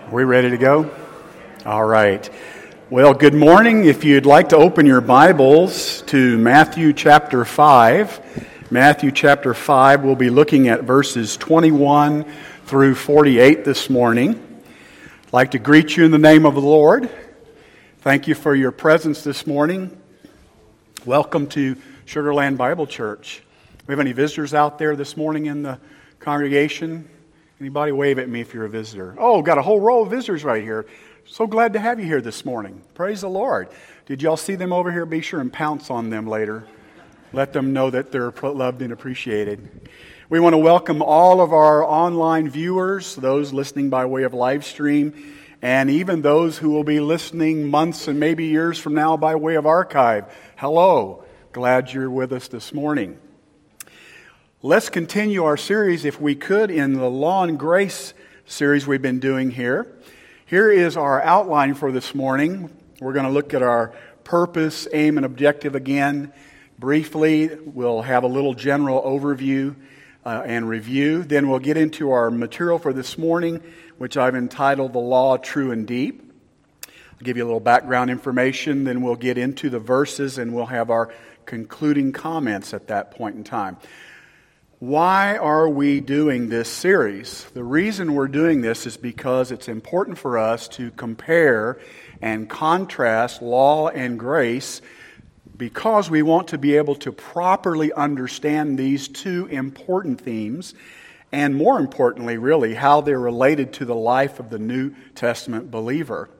We ready to go? All right. Well, good morning. If you'd like to open your Bibles to Matthew chapter 5. Matthew chapter 5, we'll be looking at verses 21 through 48 this morning. I'd like to greet you in the name of the Lord. Thank you for your presence this morning. Welcome to Sugar Land Bible Church. We have any visitors out there this morning in the congregation? Anybody wave at me if you're a visitor? Oh, got a whole row of visitors right here. So glad to have you here this morning. Praise the Lord. Did y'all see them over here? Be sure and pounce on them later. Let them know that they're loved and appreciated. We want to welcome all of our online viewers, those listening by way of live stream, and even those who will be listening months and maybe years from now by way of archive. Hello. Glad you're with us this morning. Let's continue our series, if we could, in the Law and Grace series we've been doing here. Here is our outline for this morning. We're going to look at our purpose, aim, and objective again. Briefly, we'll have a little general overview and review. Then we'll get into our material for this morning, which I've entitled The Law, True and Deep. I'll give you a little background information. Then we'll get into the verses, and we'll have our concluding comments at that point in time. Why are we doing this series? The reason we're doing this is because it's important for us to compare and contrast law and grace, because we want to be able to properly understand these two important themes, and more importantly, really, how they're related to the life of the New Testament believer.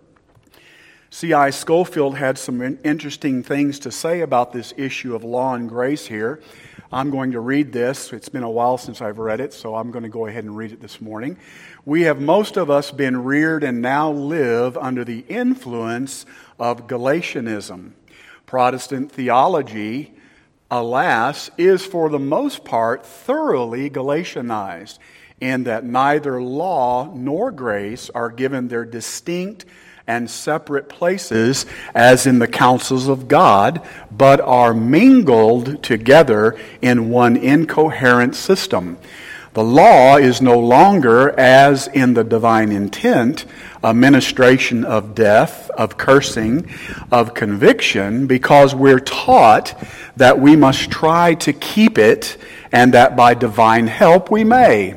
C.I. Scofield had some interesting things to say about this issue of law and grace here. I'm going to read this. It's been a while since I've read it, so I'm going to go ahead and read it this morning. We have most of us been reared and now live under the influence of Galatianism. Protestant theology, alas, is for the most part thoroughly Galatianized, in that neither law nor grace are given their distinct and separate places as in the counsels of God, but are mingled together in one incoherent system. The law is no longer, as in the divine intent, a ministration of death, of cursing, of conviction, because we're taught that we must try to keep it, and that by divine help we may.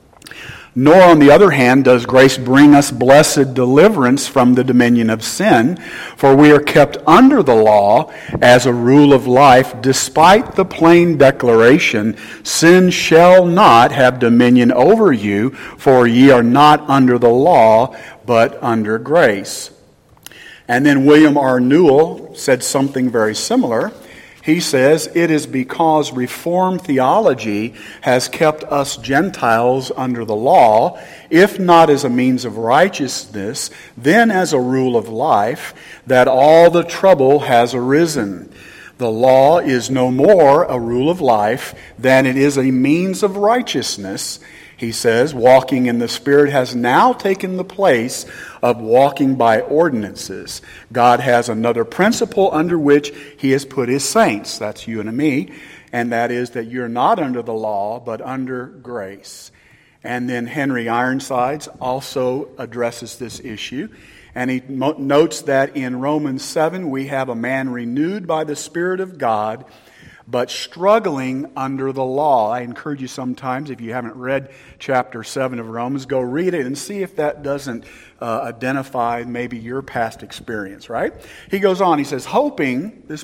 Nor, on the other hand, does grace bring us blessed deliverance from the dominion of sin, for we are kept under the law as a rule of life, despite the plain declaration, sin shall not have dominion over you, for ye are not under the law, but under grace. And then William R. Newell said something very similar. He says, it is because Reformed theology has kept us Gentiles under the law, if not as a means of righteousness, then as a rule of life, that all the trouble has arisen. The law is no more a rule of life than it is a means of righteousness. He says, walking in the Spirit has now taken the place of walking by ordinances. God has another principle under which He has put His saints. That's you and me. And that is that you're not under the law, but under grace. And then Henry Ironsides also addresses this issue. And he notes that in Romans 7, we have a man renewed by the Spirit of God, but struggling under the law. I encourage you sometimes, if you haven't read chapter 7 of Romans, go read it and see if that doesn't identify maybe your past experience, right? He goes on, he says, hoping, this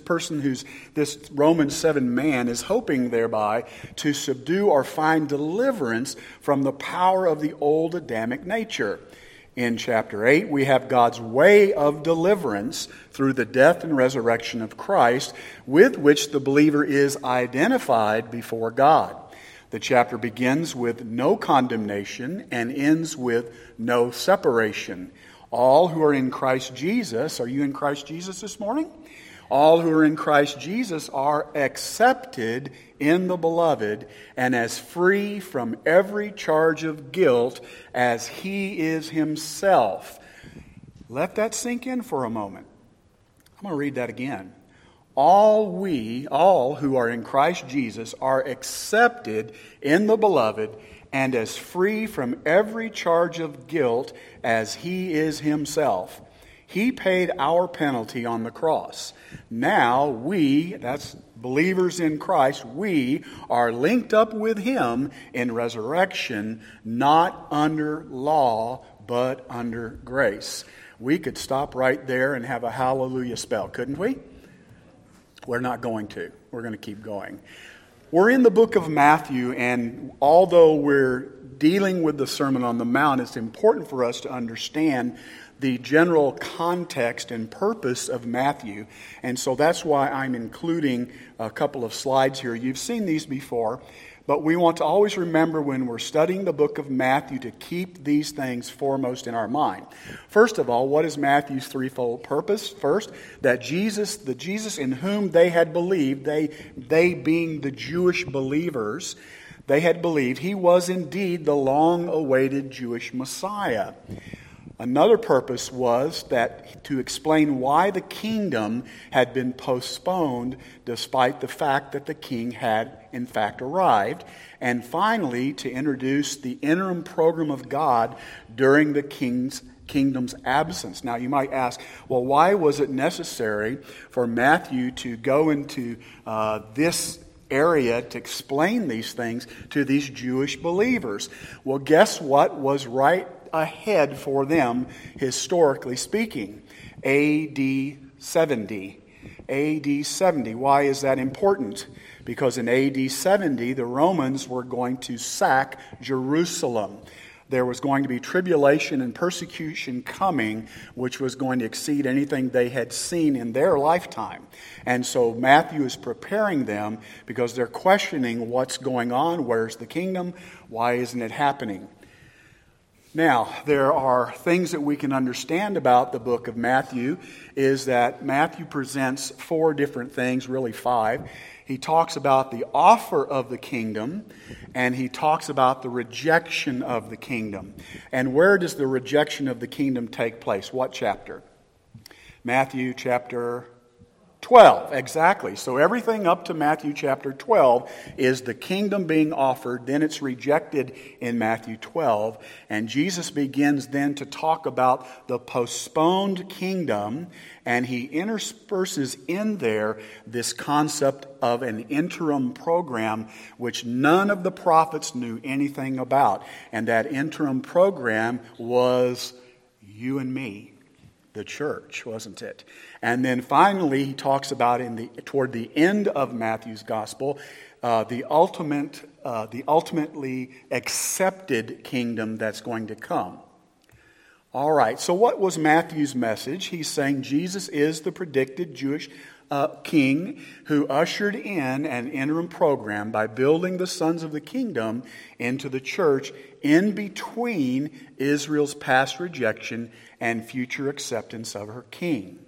Romans 7 man is hoping thereby to subdue or find deliverance from the power of the old Adamic nature. In chapter 8, we have God's way of deliverance through the death and resurrection of Christ, with which the believer is identified before God. The chapter begins with no condemnation and ends with no separation. All who are in Christ Jesus, are you in Christ Jesus this morning? All who are in Christ Jesus are accepted in the Beloved and as free from every charge of guilt as He is Himself. Let that sink in for a moment. I'm going to read that again. All who are in Christ Jesus are accepted in the Beloved and as free from every charge of guilt as He is Himself. He paid our penalty on the cross. Now we, that's believers in Christ, we are linked up with Him in resurrection, not under law, but under grace. We could stop right there and have a hallelujah spell, couldn't we? We're not going to. We're going to keep going. We're in the book of Matthew, and although we're dealing with the Sermon on the Mount, it's important for us to understand the general context and purpose of Matthew. And so that's why I'm including a couple of slides here. You've seen these before, but we want to always remember when we're studying the book of Matthew to keep these things foremost in our mind. First of all, what is Matthew's threefold purpose? First, that the Jesus in whom they had believed, they being the Jewish believers, they had believed He was indeed the long-awaited Jewish Messiah. Another purpose was that to explain why the kingdom had been postponed despite the fact that the king had in fact arrived. And finally, to introduce the interim program of God during the kingdom's absence. Now you might ask, well, why was it necessary for Matthew to go into this area to explain these things to these Jewish believers? Well, guess what was right ahead for them, historically speaking? AD 70. AD 70. Why is that important? Because in AD 70, the Romans were going to sack Jerusalem. There was going to be tribulation and persecution coming, which was going to exceed anything they had seen in their lifetime. And so Matthew is preparing them because they're questioning what's going on. Where's the kingdom? Why isn't it happening? Now, there are things that we can understand about the book of Matthew, is that Matthew presents four different things, really five. He talks about the offer of the kingdom, and he talks about the rejection of the kingdom. And where does the rejection of the kingdom take place? What chapter? Matthew chapter 12, exactly. So everything up to Matthew chapter 12 is the kingdom being offered, then it's rejected in Matthew 12, and Jesus begins then to talk about the postponed kingdom, and he intersperses in there this concept of an interim program which none of the prophets knew anything about, and that interim program was you and me. The church, wasn't it? And then finally, he talks about toward the end of Matthew's gospel, the ultimately accepted kingdom that's going to come. All right, so what was Matthew's message? He's saying Jesus is the predicted Jewish king who ushered in an interim program by building the sons of the kingdom into the church in between Israel's past rejection and future acceptance of her king.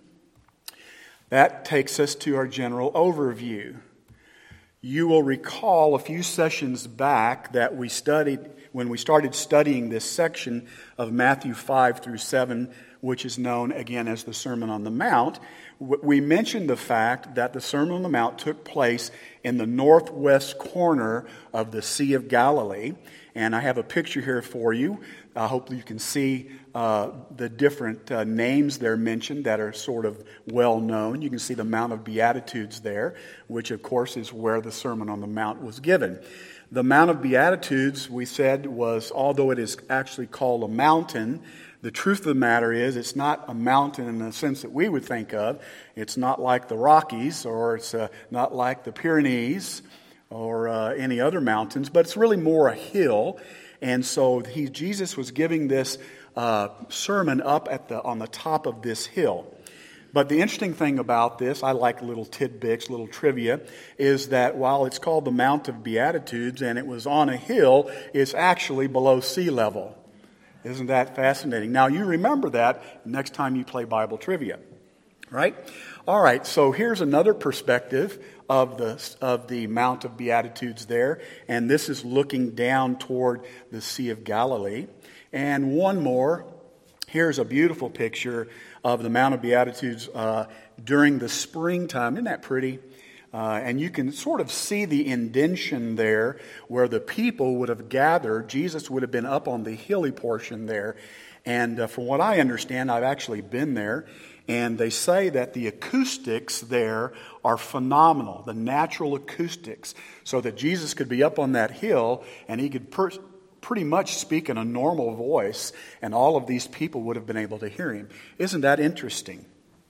That takes us to our general overview. You will recall a few sessions back that we studied, when we started studying this section of Matthew 5 through 7, which is known again as the Sermon on the Mount, we mentioned the fact that the Sermon on the Mount took place in the northwest corner of the Sea of Galilee. And I have a picture here for you. I hope you can see the different names there mentioned that are sort of well known. You can see the Mount of Beatitudes there, which of course is where the Sermon on the Mount was given. The Mount of Beatitudes, we said, was, although it is actually called a mountain, the truth of the matter is it's not a mountain in the sense that we would think of. It's not like the Rockies, or it's not like the Pyrenees or any other mountains, but it's really more a hill. And so Jesus was giving this sermon up on the top of this hill. But the interesting thing about this, I like little tidbits, little trivia, is that while it's called the Mount of Beatitudes and it was on a hill, it's actually below sea level. Isn't that fascinating? Now, you remember that next time you play Bible trivia, right? All right, so here's another perspective of the Mount of Beatitudes there, and this is looking down toward the Sea of Galilee. And one more, here's a beautiful picture of the Mount of Beatitudes during the springtime. Isn't that pretty? And you can sort of see the indention there where the people would have gathered. Jesus would have been up on the hilly portion there. And from what I understand, I've actually been there. And they say that the acoustics there are phenomenal, the natural acoustics, so that Jesus could be up on that hill and he could pretty much speak in a normal voice, and all of these people would have been able to hear him. Isn't that interesting?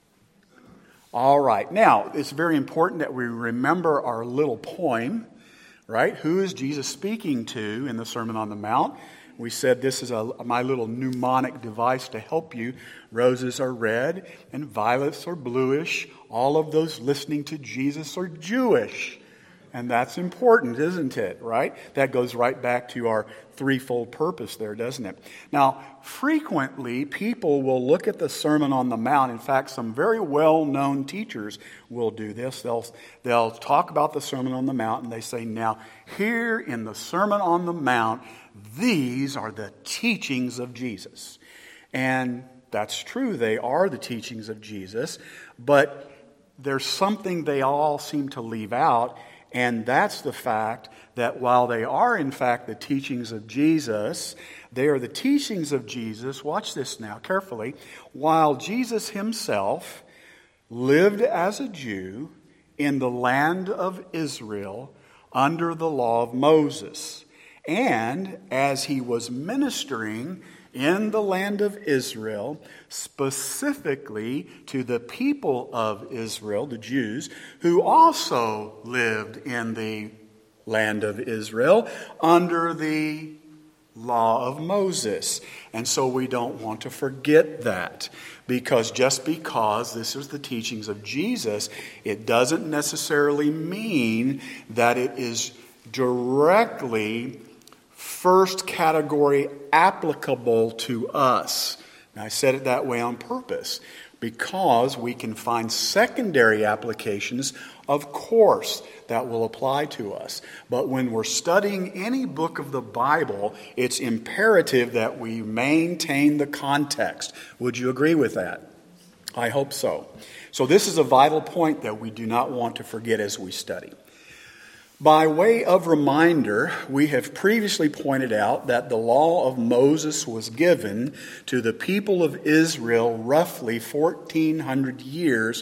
All right. Now, it's very important that we remember our little poem, right? Who is Jesus speaking to in the Sermon on the Mount? We said this is my little mnemonic device to help you. Roses are red and violets are bluish. All of those listening to Jesus are Jewish. And that's important, isn't it, right? That goes right back to our threefold purpose there, doesn't it? Now, frequently, people will look at the Sermon on the Mount. In fact, some very well-known teachers will do this. They'll talk about the Sermon on the Mount, and they say, now, here in the Sermon on the Mount, these are the teachings of Jesus. And that's true, they are the teachings of Jesus, but there's something they all seem to leave out. And that's the fact that while they are, in fact, the teachings of Jesus, they are the teachings of Jesus, watch this now carefully, while Jesus himself lived as a Jew in the land of Israel under the law of Moses. And as he was ministering in the land of Israel, specifically to the people of Israel, the Jews, who also lived in the land of Israel under the law of Moses. And so we don't want to forget that, because just because this is the teachings of Jesus, it doesn't necessarily mean that it is directly first category applicable to us. And I said it that way on purpose, because we can find secondary applications, of course, that will apply to us. But when we're studying any book of the Bible, it's imperative that we maintain the context. Would you agree with that? I hope so. So this is a vital point that we do not want to forget as we study. By way of reminder, we have previously pointed out that the law of Moses was given to the people of Israel roughly 1,400 years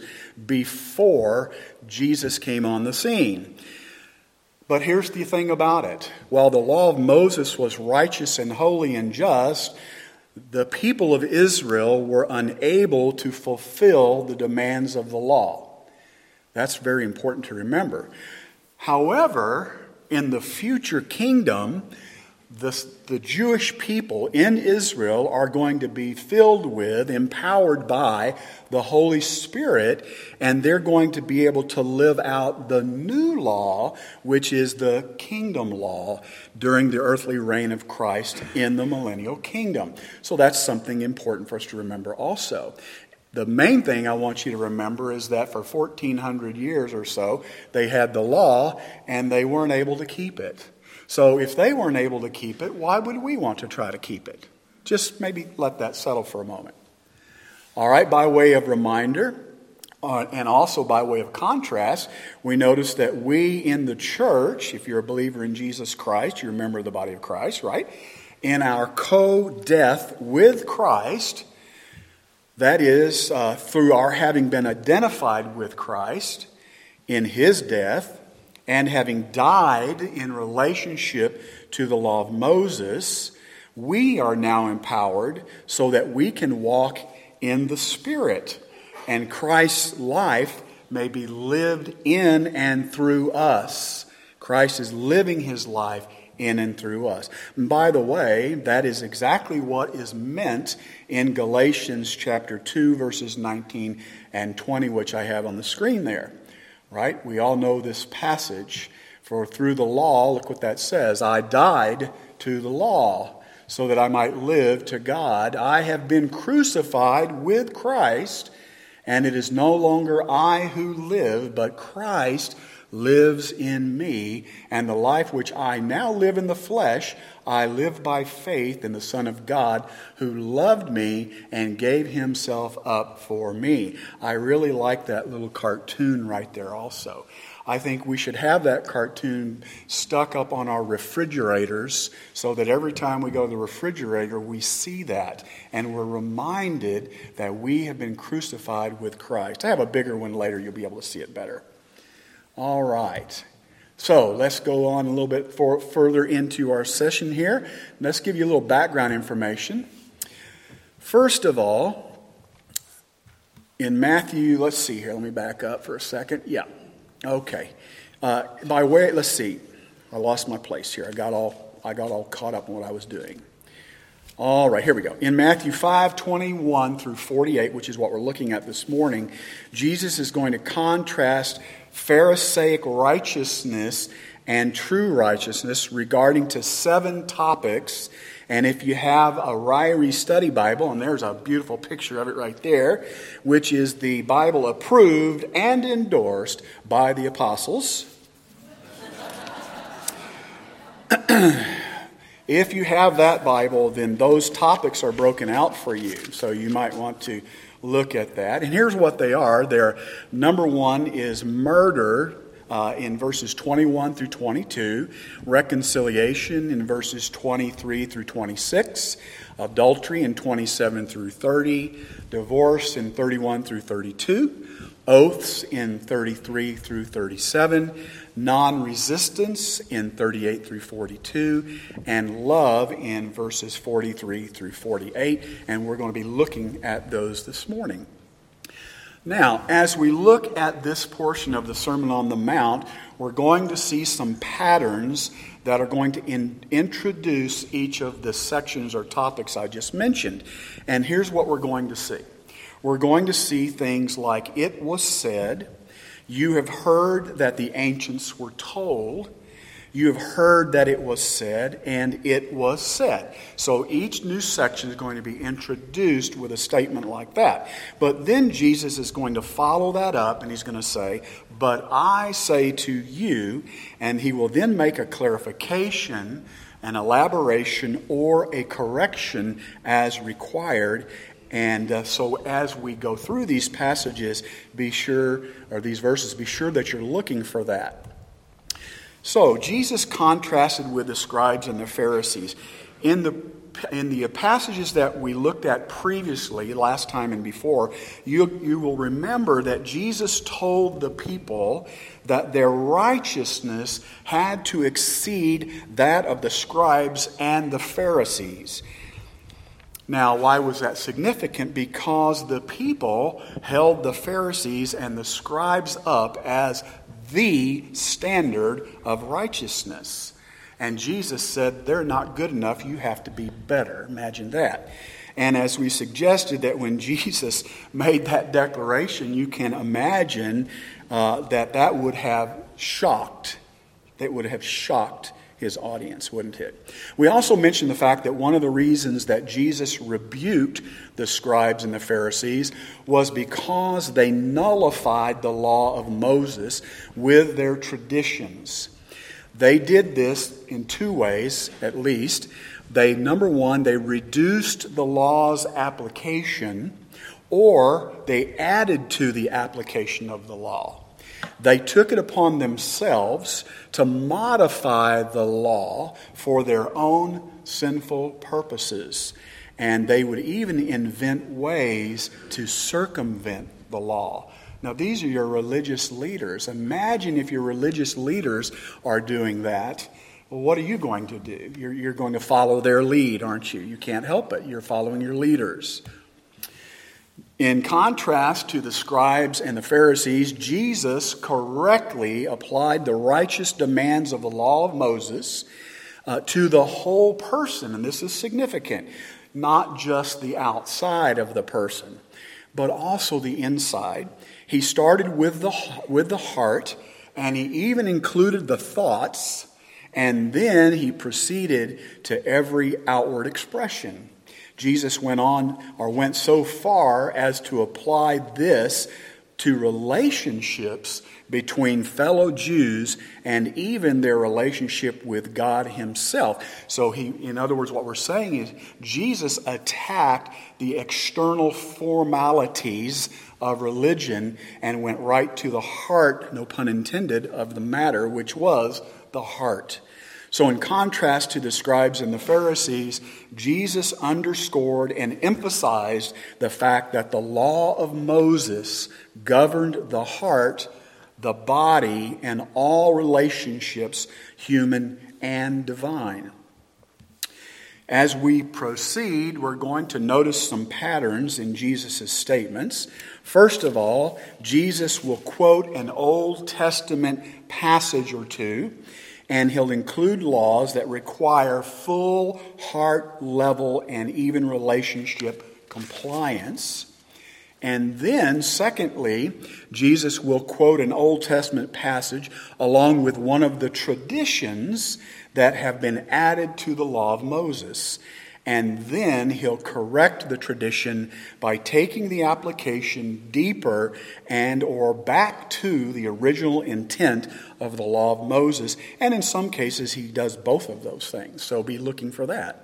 before Jesus came on the scene. But here's the thing about it. While the law of Moses was righteous and holy and just, the people of Israel were unable to fulfill the demands of the law. That's very important to remember. However, in the future kingdom, the Jewish people in Israel are going to be filled with, empowered by the Holy Spirit, and they're going to be able to live out the new law, which is the kingdom law, during the earthly reign of Christ in the millennial kingdom. So that's something important for us to remember also. The main thing I want you to remember is that for 1,400 years or so, they had the law and they weren't able to keep it. So if they weren't able to keep it, why would we want to try to keep it? Just maybe let that settle for a moment. All right, by way of reminder, and also by way of contrast, we notice that we in the church, if you're a believer in Jesus Christ, you're a member of the body of Christ, right? In our co-death with Christ, that is, through our having been identified with Christ in his death and having died in relationship to the law of Moses, we are now empowered so that we can walk in the Spirit, and Christ's life may be lived in and through us. Christ is living his life in and through us. And by the way, that is exactly what is meant in Galatians chapter 2, verses 19 and 20, which I have on the screen there. Right? We all know this passage. For through the law, look what that says, I died to the law so that I might live to God. I have been crucified with Christ, and it is no longer I who live, but Christ lives in me, and the life which I now live in the flesh, I live by faith in the Son of God, who loved me and gave himself up for me. I really like that little cartoon right there also. I think we should have that cartoon stuck up on our refrigerators so that every time we go to the refrigerator, we see that and we're reminded that we have been crucified with Christ. I have a bigger one later. You'll be able to see it better. All right. So let's go on a little bit further into our session here. Let's give you a little background information. First of all, in Matthew, let's see here. Let me back up for a second. Yeah. Okay. Let's see. I lost my place here. I got all caught up in what I was doing. All right, here we go. In Matthew 5:21 through 48, which is what we're looking at this morning, Jesus is going to contrast Pharisaic righteousness and true righteousness regarding to 7 topics. And if you have a Ryrie Study Bible, and there's a beautiful picture of it right there, which is the Bible approved and endorsed by the apostles. If you have that Bible, then those topics are broken out for you. So you might want to look at that. And here's what they are. They're, number 1 is murder in verses 21 through 22, reconciliation in verses 23 through 26, adultery in 27 through 30, divorce in 31 through 32, oaths in 33 through 37, non-resistance in 38 through 42, and love in verses 43 through 48. And we're going to be looking at those this morning. Now, as we look at this portion of the Sermon on the Mount, we're going to see some patterns that are going to introduce each of the sections or topics I just mentioned. And here's what we're going to see. We're going to see things like, it was said, you have heard that the ancients were told, you have heard that it was said, and it was said. So each new section is going to be introduced with a statement like that. But then Jesus is going to follow that up, and he's going to say, but I say to you, and he will then make a clarification, an elaboration, or a correction as required. And so as we go through these passages, these verses, be sure that you're looking for that. So Jesus contrasted with the scribes and the Pharisees. In the passages that we looked at previously, last time and before, you will remember that Jesus told the people that their righteousness had to exceed that of the scribes and the Pharisees. Now, why was that significant? Because the people held the Pharisees and the scribes up as the standard of righteousness. And Jesus said, they're not good enough, you have to be better. Imagine that. And as we suggested, that when Jesus made that declaration, you can imagine that would have shocked. That would have shocked his audience, wouldn't it? We also mentioned the fact that one of the reasons that Jesus rebuked the scribes and the Pharisees was because they nullified the law of Moses with their traditions. They did this in 2 ways, at least. Number 1, they reduced the law's application, or they added to the application of the law. They took it upon themselves to modify the law for their own sinful purposes. And they would even invent ways to circumvent the law. Now, these are your religious leaders. Imagine if your religious leaders are doing that. Well, what are you going to do? You're going to follow their lead, aren't you? You can't help it. You're following your leaders. In contrast to the scribes and the Pharisees, Jesus correctly applied the righteous demands of the law of Moses to the whole person. And this is significant. Not just the outside of the person, but also the inside. He started with the heart, and he even included the thoughts, and then he proceeded to every outward expression. Jesus went so far as to apply this to relationships between fellow Jews and even their relationship with God himself. So in other words, what we're saying is Jesus attacked the external formalities of religion and went right to the heart, no pun intended, of the matter, which was the heart. So in contrast to the scribes and the Pharisees, Jesus underscored and emphasized the fact that the law of Moses governed the heart, the body, and all relationships, human and divine. As we proceed, we're going to notice some patterns in Jesus' statements. First of all, Jesus will quote an Old Testament passage or two, and he'll include laws that require full heart level and even relationship compliance. And then, secondly, Jesus will quote an Old Testament passage along with one of the traditions that have been added to the law of Moses. And then he'll correct the tradition by taking the application deeper and or back to the original intent of the law of Moses. And in some cases, he does both of those things. So be looking for that.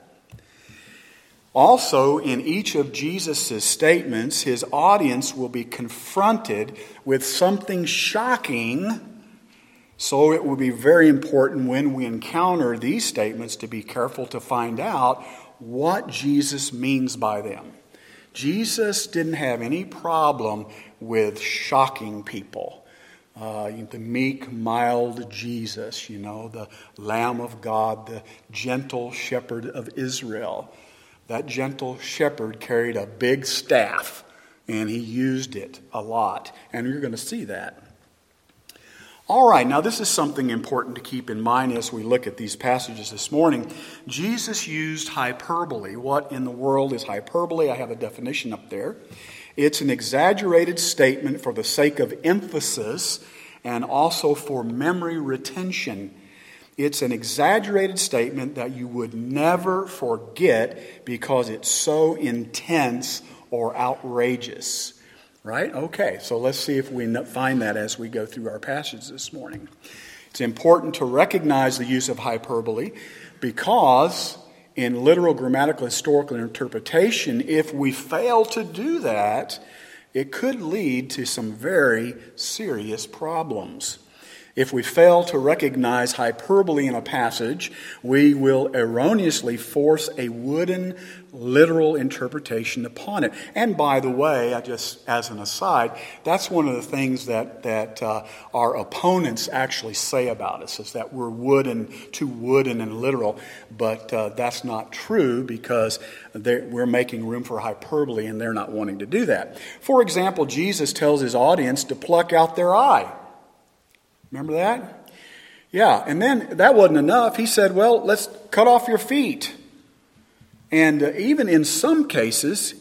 Also, in each of Jesus' statements, his audience will be confronted with something shocking. So it will be very important when we encounter these statements to be careful to find out what Jesus means by them. Jesus didn't have any problem with shocking people. The meek, mild Jesus, the Lamb of God, the gentle shepherd of Israel. That gentle shepherd carried a big staff, and he used it a lot. And you're going to see that. All right, now this is something important to keep in mind as we look at these passages this morning. Jesus used hyperbole. What in the world is hyperbole? I have a definition up there. It's an exaggerated statement for the sake of emphasis and also for memory retention. It's an exaggerated statement that you would never forget because it's so intense or outrageous. Right? Okay, so let's see if we find that as we go through our passage this morning. It's important to recognize the use of hyperbole because in literal, grammatical, historical interpretation, if we fail to do that, it could lead to some very serious problems. If we fail to recognize hyperbole in a passage, we will erroneously force a wooden, literal interpretation upon it. And by the way, just as an aside, that's one of the things that our opponents actually say about us, is that we're too wooden and literal. But that's not true because we're making room for hyperbole and they're not wanting to do that. For example, Jesus tells his audience to pluck out their eye. Remember that? Yeah, and then that wasn't enough. He said, well, let's cut off your feet. And even in some cases,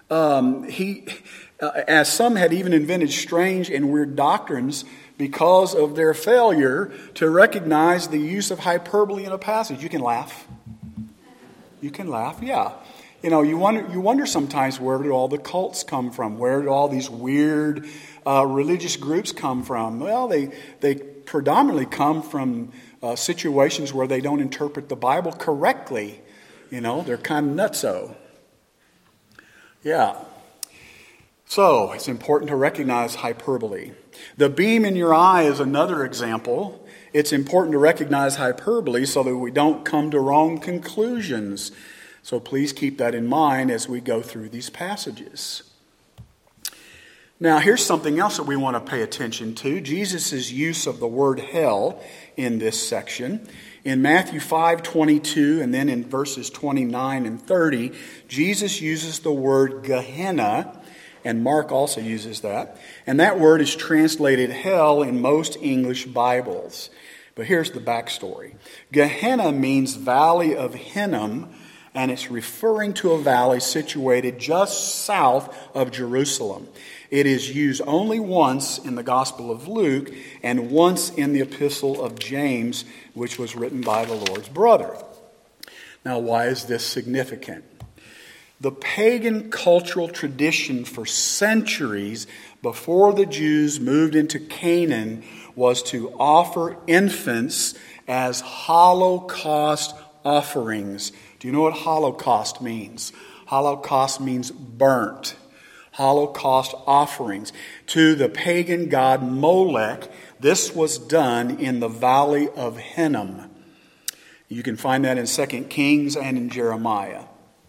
as some had even invented strange and weird doctrines because of their failure to recognize the use of hyperbole in a passage. You can laugh. You can laugh, yeah. You wonder sometimes, where did all the cults come from? Where did all these weird religious groups come from? Well, they predominantly come from situations where they don't interpret the Bible correctly. They're kind of nutso. Yeah. So it's important to recognize hyperbole. The beam in your eye is another example. It's important to recognize hyperbole so that we don't come to wrong conclusions. So please keep that in mind as we go through these passages. Now, here's something else that we want to pay attention to. Jesus' use of the word hell in this section. In Matthew 5:22 and then in verses 29 and 30, Jesus uses the word Gehenna, and Mark also uses that. And that word is translated hell in most English Bibles. But here's the backstory. Gehenna means Valley of Hinnom, and it's referring to a valley situated just south of Jerusalem. It is used only once in the Gospel of Luke and once in the Epistle of James, which was written by the Lord's brother. Now, why is this significant? The pagan cultural tradition for centuries before the Jews moved into Canaan was to offer infants as Holocaust offerings. Do you know what Holocaust means? Holocaust means burnt. Holocaust offerings to the pagan god Molech. This was done in the valley of Hinnom. You can find that in 2 Kings and in Jeremiah.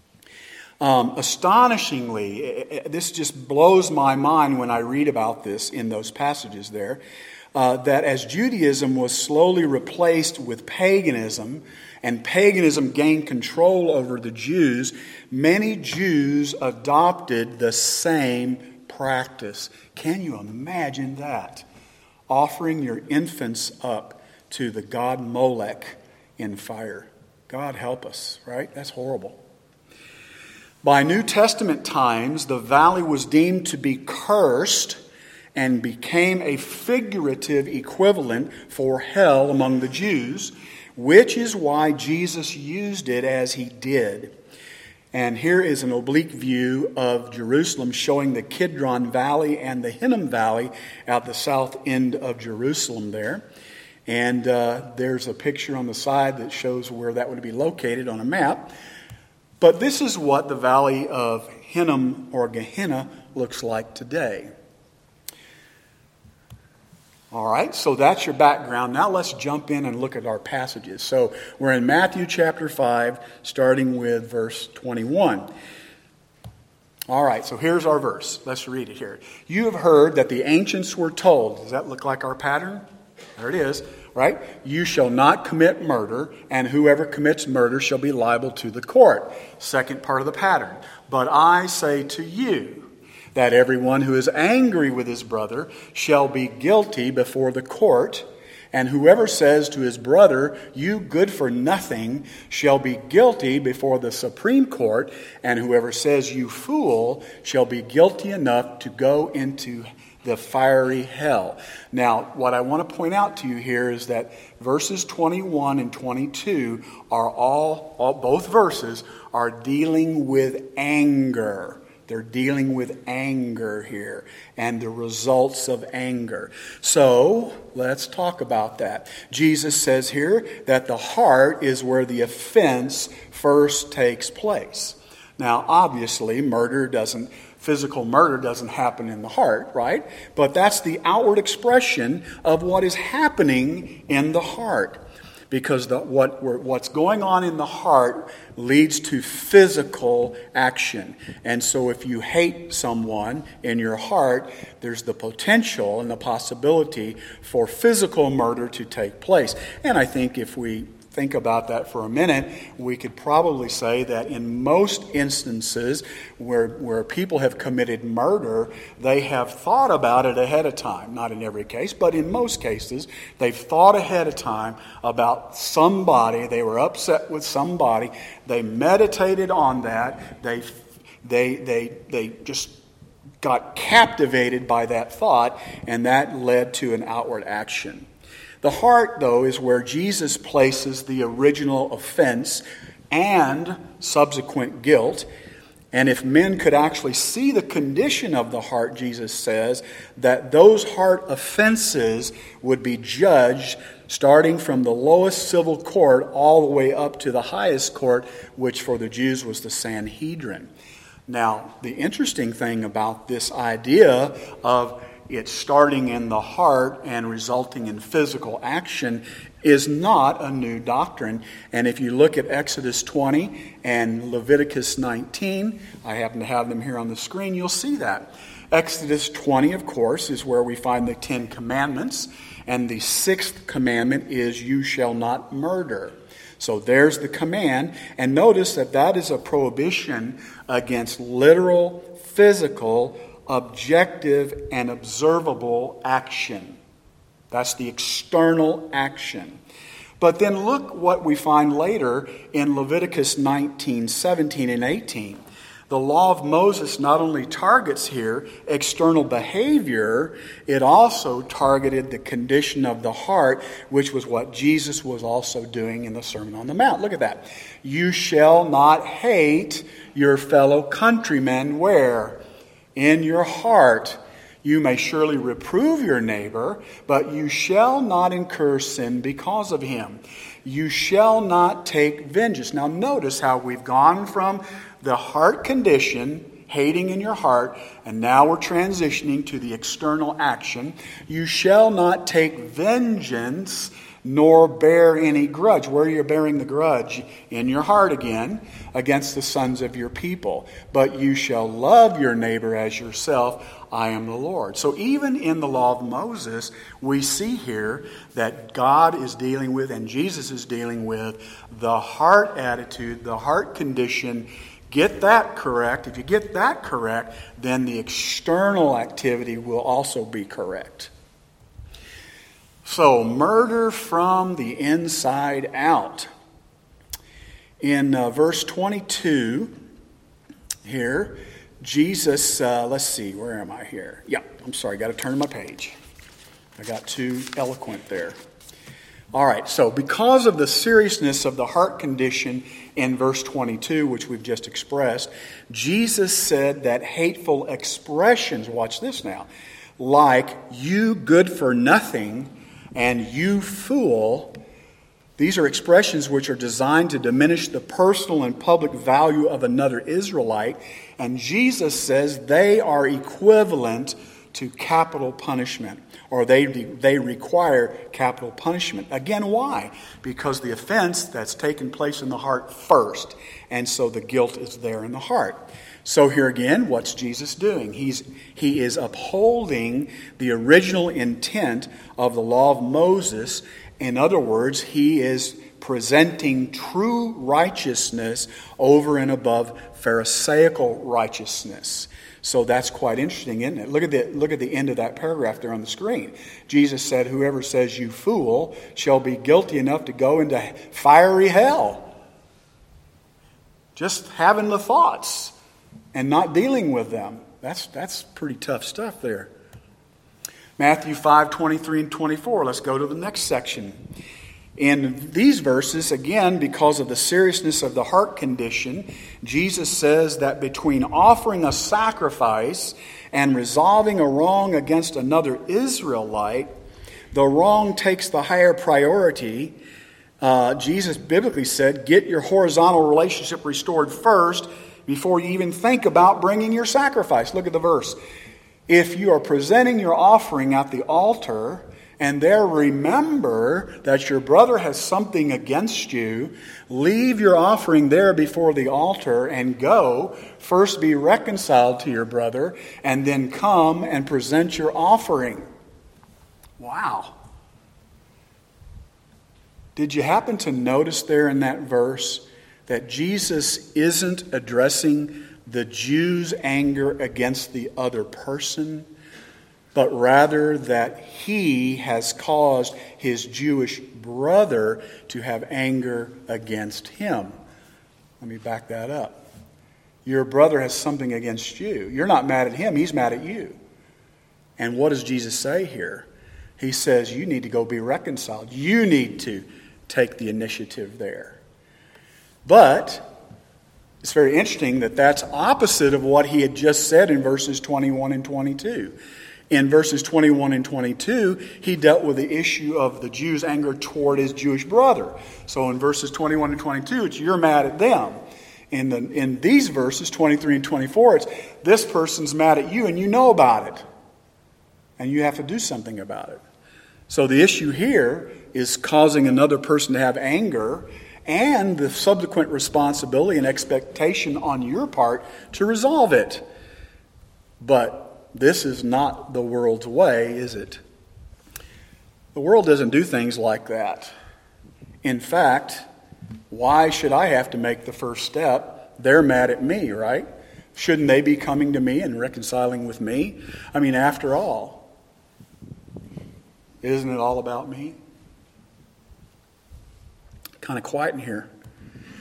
Astonishingly, this just blows my mind when I read about this in those passages there, that as Judaism was slowly replaced with paganism, and paganism gained control over the Jews, many Jews adopted the same practice. Can you imagine that? Offering your infants up to the god Molech in fire. God help us, right? That's horrible. By New Testament times, the valley was deemed to be cursed and became a figurative equivalent for hell among the Jews, which is why Jesus used it as he did. And here is an oblique view of Jerusalem showing the Kidron Valley and the Hinnom Valley at the south end of Jerusalem there. And there's a picture on the side that shows where that would be located on a map. But this is what the valley of Hinnom or Gehenna looks like today. All right, so that's your background. Now let's jump in and look at our passages. So we're in Matthew chapter 5, starting with verse 21. All right, so here's our verse. Let's read it here. You have heard that the ancients were told. Does that look like our pattern? There it is, right? You shall not commit murder, and whoever commits murder shall be liable to the court. Second part of the pattern. But I say to you that everyone who is angry with his brother shall be guilty before the court, and whoever says to his brother, you good for nothing, shall be guilty before the Supreme Court, and whoever says, you fool, shall be guilty enough to go into the fiery hell. Now, what I want to point out to you here is that verses 21 and 22 are both verses are dealing with anger. They're dealing with anger here and the results of anger. So, let's talk about that. Jesus says here that the heart is where the offense first takes place. Now, obviously, physical murder doesn't happen in the heart, right? But that's the outward expression of what is happening in the heart. Because what's going on in the heart leads to physical action. And so if you hate someone in your heart, there's the potential and the possibility for physical murder to take place. And I think if we think about that for a minute, we could probably say that in most instances where people have committed murder, they have thought about it ahead of time. Not in every case, but in most cases, they've thought ahead of time about somebody. They were upset with somebody. They meditated on that. They just got captivated by that thought, and that led to an outward action. The heart, though, is where Jesus places the original offense and subsequent guilt. And if men could actually see the condition of the heart, Jesus says that those heart offenses would be judged starting from the lowest civil court all the way up to the highest court, which for the Jews was the Sanhedrin. Now, the interesting thing about this idea of it starting in the heart and resulting in physical action is not a new doctrine. And if you look at Exodus 20 and Leviticus 19, I happen to have them here on the screen, you'll see that. Exodus 20, of course, is where we find the 10 Commandments. And the 6th commandment is, you shall not murder. So there's the command. And notice that is a prohibition against literal, physical, objective and observable action. That's the external action. But then look what we find later in Leviticus 19, 17, and 18. The law of Moses not only targets here external behavior, it also targeted the condition of the heart, which was what Jesus was also doing in the Sermon on the Mount. Look at that. You shall not hate your fellow countrymen. Where? In your heart. You may surely reprove your neighbor, but you shall not incur sin because of him. You shall not take vengeance. Now notice how we've gone from the heart condition, hating in your heart, and now we're transitioning to the external action. You shall not take vengeance, nor bear any grudge. Where are you bearing the grudge? In your heart again, against the sons of your people. But you shall love your neighbor as yourself. I am the Lord. So even in the law of Moses, we see here that God is dealing with, and Jesus is dealing with, the heart attitude, the heart condition. Get that correct. If you get that correct, then the external activity will also be correct. So, murder from the inside out. In verse 22 here, Jesus, let's see, where am I here? Yeah, I'm sorry, got to turn my page. I got too eloquent there. All right, so because of the seriousness of the heart condition in verse 22, which we've just expressed, Jesus said that hateful expressions, watch this now, like you good for nothing and you fool, these are expressions which are designed to diminish the personal and public value of another Israelite, and Jesus says they are equivalent to capital punishment, or they require capital punishment. Again, why? Because the offense that's taken place in the heart first, and so the guilt is there in the heart. So here again, what's Jesus doing? He is upholding the original intent of the law of Moses. In other words, he is presenting true righteousness over and above Pharisaical righteousness. So that's quite interesting, isn't it? Look at the end of that paragraph there on the screen. Jesus said, whoever says you fool shall be guilty enough to go into fiery hell. Just having the thoughts and not dealing with them. That's pretty tough stuff there. Matthew 5:23 and 24. Let's go to the next section. In these verses, again, because of the seriousness of the heart condition, Jesus says that between offering a sacrifice and resolving a wrong against another Israelite, the wrong takes the higher priority. Jesus biblically said, get your horizontal relationship restored first before you even think about bringing your sacrifice. Look at the verse. If you are presenting your offering at the altar, and there remember that your brother has something against you, leave your offering there before the altar and go. First be reconciled to your brother, and then come and present your offering. Wow. Did you happen to notice there in that verse that Jesus isn't addressing the Jews' anger against the other person, but rather that he has caused his Jewish brother to have anger against him? Let me back that up. Your brother has something against you. You're not mad at him, he's mad at you. And what does Jesus say here? He says you need to go be reconciled. You need to take the initiative there. But it's very interesting that that's opposite of what he had just said in verses 21 and 22. In verses 21 and 22, he dealt with the issue of the Jews' anger toward his Jewish brother. So in verses 21 and 22, it's you're mad at them. In these verses, 23 and 24, it's this person's mad at you and you know about it. And you have to do something about it. So the issue here is causing another person to have anger and the subsequent responsibility and expectation on your part to resolve it. But this is not the world's way, is it? The world doesn't do things like that. In fact, why should I have to make the first step? They're mad at me, right? Shouldn't they be coming to me and reconciling with me? I mean, after all, isn't it all about me? Kind of quiet in here.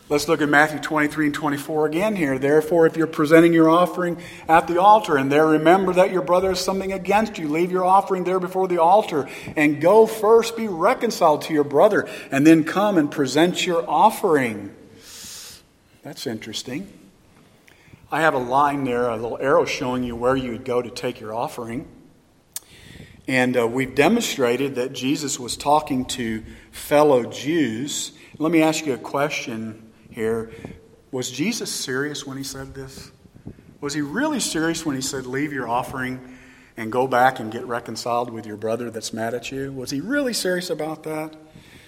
Let's look at Matthew 23 and 24 again here. Therefore, if you're presenting your offering at the altar and there remember that your brother has something against you, leave your offering there before the altar and go first be reconciled to your brother and then come and present your offering. That's interesting. I have a line there, a little arrow showing you where you would go to take your offering. And we've demonstrated that Jesus was talking to fellow Jews. Let me ask you a question here. Was Jesus serious when he said this? Was he really serious when he said, leave your offering and go back and get reconciled with your brother that's mad at you? Was he really serious about that?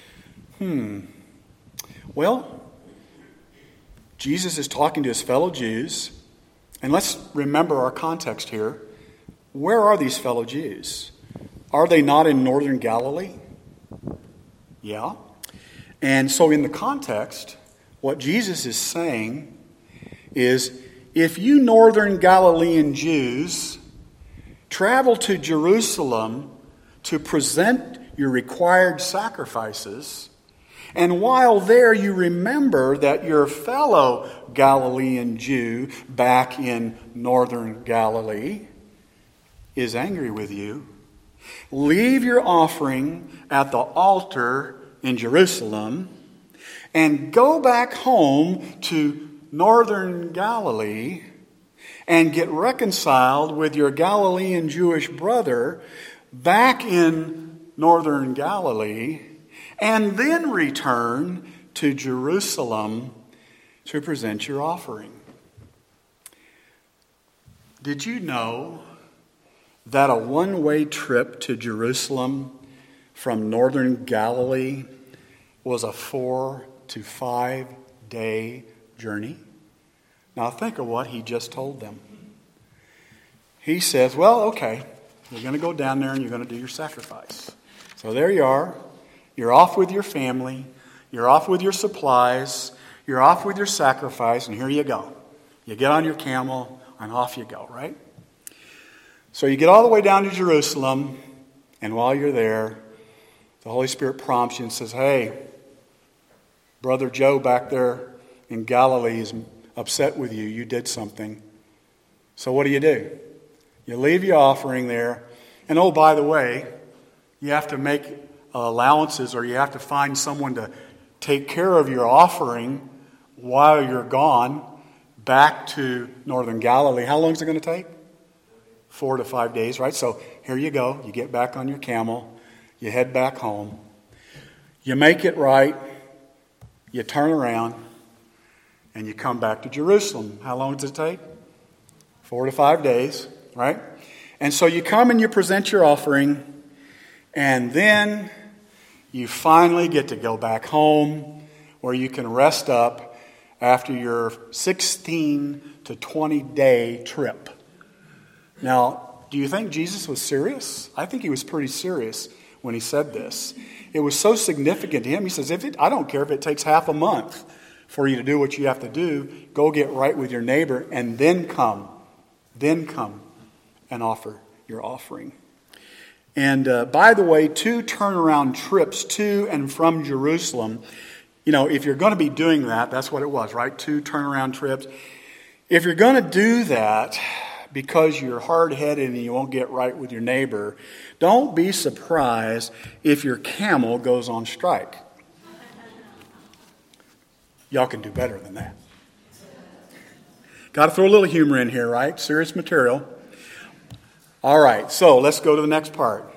Well, Jesus is talking to his fellow Jews. And let's remember our context here. Where are these fellow Jews? Are they not in northern Galilee? Yeah. And so in the context, what Jesus is saying is, if you northern Galilean Jews travel to Jerusalem to present your required sacrifices, and while there you remember that your fellow Galilean Jew back in northern Galilee is angry with you, leave your offering at the altar in Jerusalem and go back home to northern Galilee and get reconciled with your Galilean Jewish brother back in northern Galilee, and then return to Jerusalem to present your offering. Did you know that a one-way trip to Jerusalem from northern Galilee was a 4 to 5 day journey? Now think of what he just told them. He says, well, okay, you're going to go down there and you're going to do your sacrifice. So there you are. You're off with your family. You're off with your supplies. You're off with your sacrifice, and here you go. You get on your camel, and off you go, right? So you get all the way down to Jerusalem, and while you're there, the Holy Spirit prompts you and says, hey, Brother Joe back there in Galilee is upset with you. You did something. So what do? You leave your offering there. And oh, by the way, you have to make allowances, or you have to find someone to take care of your offering while you're gone back to northern Galilee. How long is it going to take? 4 to 5 days, right? So here you go. You get back on your camel. You head back home. You make it right. You turn around. And you come back to Jerusalem. How long does it take? 4 to 5 days, right? And so you come and you present your offering. And then you finally get to go back home where you can rest up after your 16 to 20 day trip. Now, do you think Jesus was serious? I think he was pretty serious when he said this. It was so significant to him. He says, I don't care if it takes half a month for you to do what you have to do. Go get right with your neighbor and then come and offer your offering. And by the way, 2 turnaround trips to and from Jerusalem. You know, if you're going to be doing that, that's what it was, right? 2 turnaround trips. If you're going to do that because you're hard-headed and you won't get right with your neighbor, don't be surprised if your camel goes on strike. Y'all can do better than that. Got to throw a little humor in here, right? Serious material. All right, so let's go to the next part.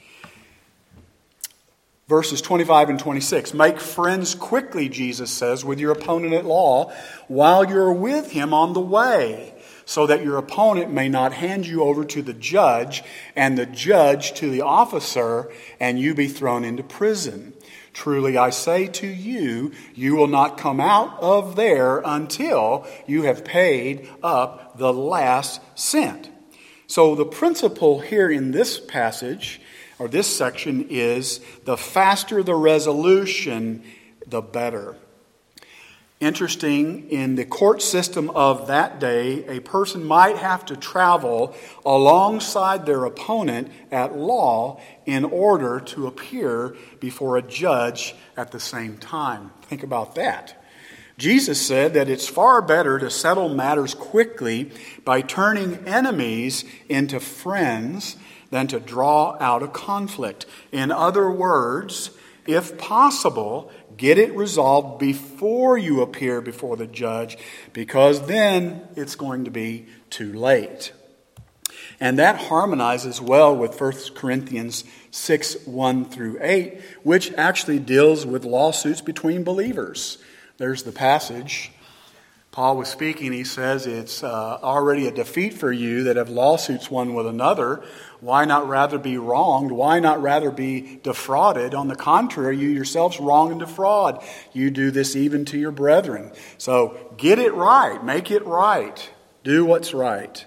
Verses 25 and 26. Make friends quickly, Jesus says, with your opponent at law while you're with him on the way, so that your opponent may not hand you over to the judge and the judge to the officer and you be thrown into prison. Truly I say to you, you will not come out of there until you have paid up the last cent. So the principle here in this passage, or this section, is the faster the resolution, the better. Interesting, in the court system of that day, a person might have to travel alongside their opponent at law in order to appear before a judge at the same time. Think about that. Jesus said that it's far better to settle matters quickly by turning enemies into friends than to draw out a conflict. In other words, if possible, get it resolved before you appear before the judge, because then it's going to be too late. And that harmonizes well with 1 Corinthians 6, 1 through 8, which actually deals with lawsuits between believers. There's the passage. Paul was speaking. He says it's already a defeat for you that have lawsuits one with another. Why not rather be wronged? Why not rather be defrauded? On the contrary, you yourselves wrong and defraud. You do this even to your brethren. So get it right. Make it right. Do what's right.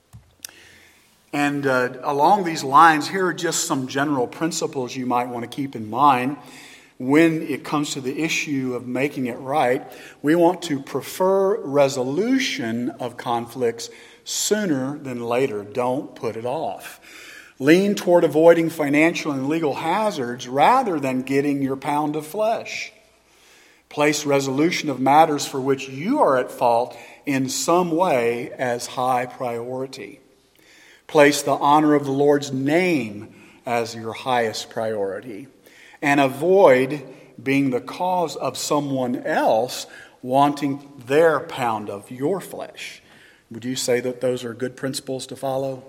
And along these lines, here are just some general principles you might want to keep in mind. When it comes to the issue of making it right, we want to prefer resolution of conflicts sooner than later. Don't put it off. Lean toward avoiding financial and legal hazards rather than getting your pound of flesh. Place resolution of matters for which you are at fault in some way as high priority. Place the honor of the Lord's name as your highest priority. And avoid being the cause of someone else wanting their pound of your flesh. Would you say that those are good principles to follow?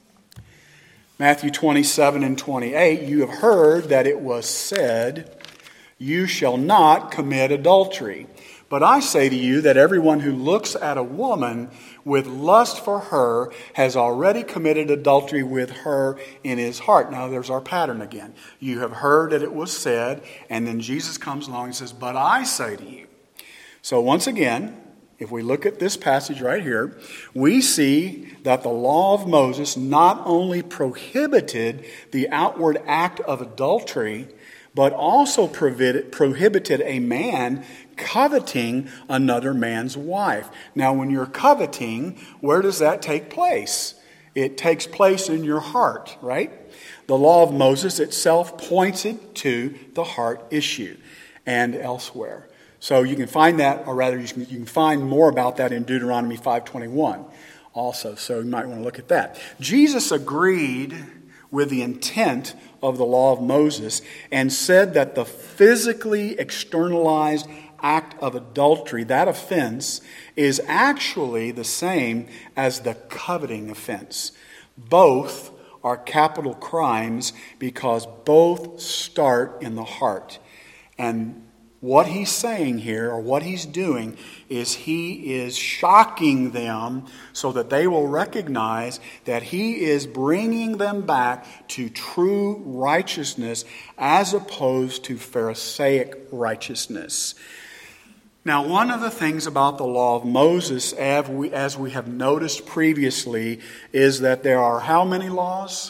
Matthew 27 and 28, you have heard that it was said, you shall not commit adultery. But I say to you that everyone who looks at a woman with lust for her has already committed adultery with her in his heart. Now there's our pattern again. You have heard that it was said, and then Jesus comes along and says, but I say to you. So once again, if we look at this passage right here, we see that the law of Moses not only prohibited the outward act of adultery, but also prohibited a man coveting another man's wife. Now, when you're coveting, where does that take place? It takes place in your heart, right? The law of Moses itself points it to the heart issue and elsewhere. So you can find that, or rather you can find more about that in Deuteronomy 5:21 also. So you might want to look at that. Jesus agreed with the intent of the law of Moses and said that the physically externalized act of adultery, that offense, is actually the same as the coveting offense. Both are capital crimes because both start in the heart. And what he's saying here, or what he's doing, is he is shocking them so that they will recognize that he is bringing them back to true righteousness as opposed to Pharisaic righteousness. Now, one of the things about the law of Moses, as we have noticed previously, is that there are how many laws?